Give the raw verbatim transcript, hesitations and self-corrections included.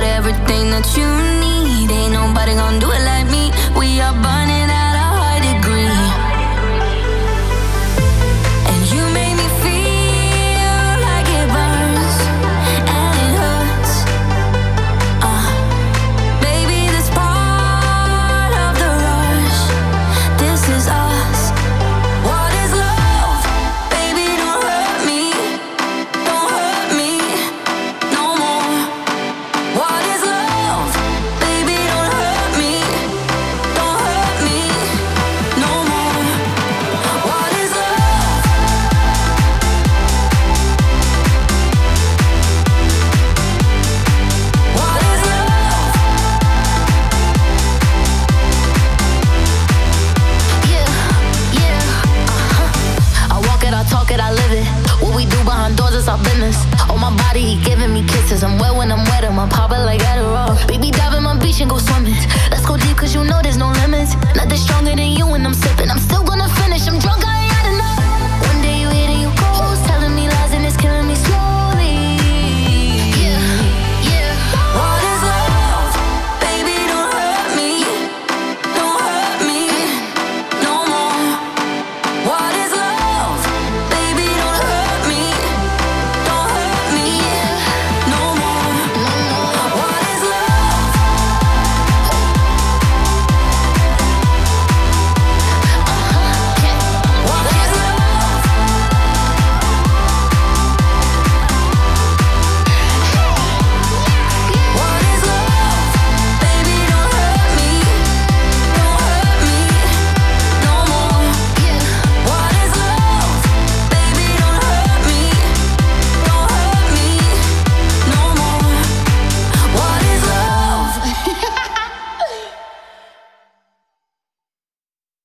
everything that you need. Ain't nobody gonna do it like me. We are burning at a high degree. And you make me feel like it burns and it hurts. Uh, baby, this part of the rush. This is us. What is love? Baby, don't hurt me. Don't hurt me no more. What is love? Baby, don't hurt me. Don't hurt me no more. What is love? What is love? Yeah, yeah, uh-huh. I walk it, I talk it, I live it. What we do behind doors is our business. On my body, he giving me kisses. I'm wet when I'm wet, I'm popping like Adderall. Baby,